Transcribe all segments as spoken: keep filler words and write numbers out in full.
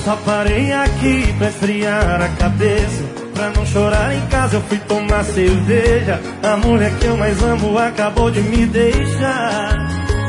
só parei aqui pra esfriar a cabeça. Pra não chorar em casa eu fui tomar cerveja. A mulher que eu mais amo acabou de me deixar.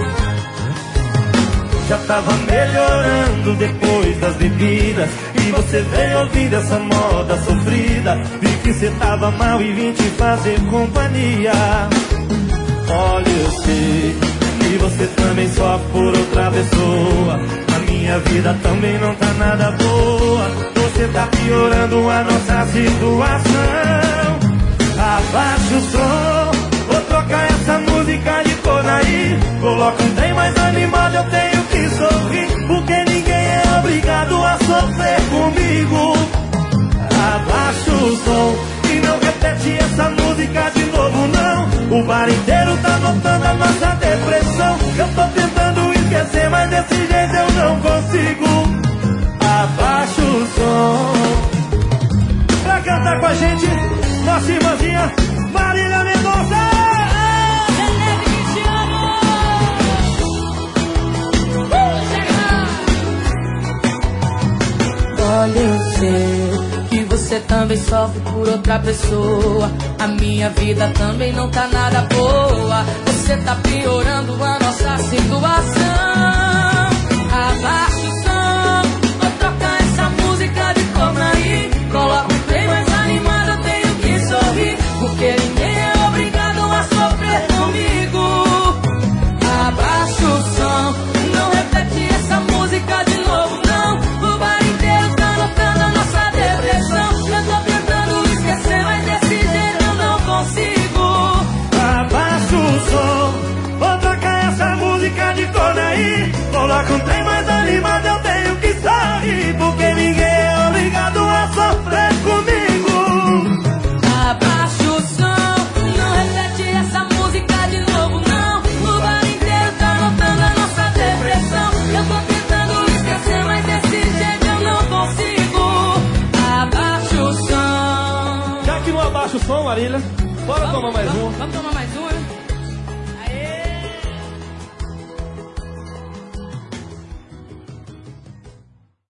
Já tava melhorando depois das bebidas, e você veio ouvindo essa moda sofrida. Vi que cê tava mal e vim te fazer companhia. Olha, eu sei que você também sofre por outra pessoa. A minha vida também não tá nada boa. Você tá piorando a nossa situação. Abaixa o som, vou trocar essa música de Conaí. Coloca um trem mais animado, eu tenho que sorrir, porque ninguém é obrigado a sofrer comigo. Abaixa o som e não repete essa música de novo não. O bar inteiro tá notando a nossa depressão. Eu tô tentando esquecer, mas desse jeito eu não consigo. Abaixa o som. Pra cantar com a gente, nossa irmãzinha Marília Mendonça. Olha, eu sei que você também sofre por outra pessoa. A minha vida também não tá nada boa. Você tá piorando a nossa situação. Abaixa o som, vou trocar essa música de cobra aí. Coloca um trem mais animado, eu tenho que sorrir, porque ninguém é obrigado a sofrer comigo. Abaixa o som, não repete essa música de novo não. O bar inteiro tá notando a nossa depressão. Eu tô tentando esquecer, mas desse jeito eu não consigo. Abaixa o som, vou trocar essa música de Conaí. Coloca um trem mais animado, eu tenho que sair, porque ninguém é obrigado a sofrer comigo. Abaixa o som, não repete essa música de novo não. O bar inteiro tá notando a nossa depressão. Eu tô tentando esquecer, mas desse jeito eu não consigo. Abaixa o som. Já que não abaixa o som, Marília, bora tomar mais um. Vamos tomar mais um?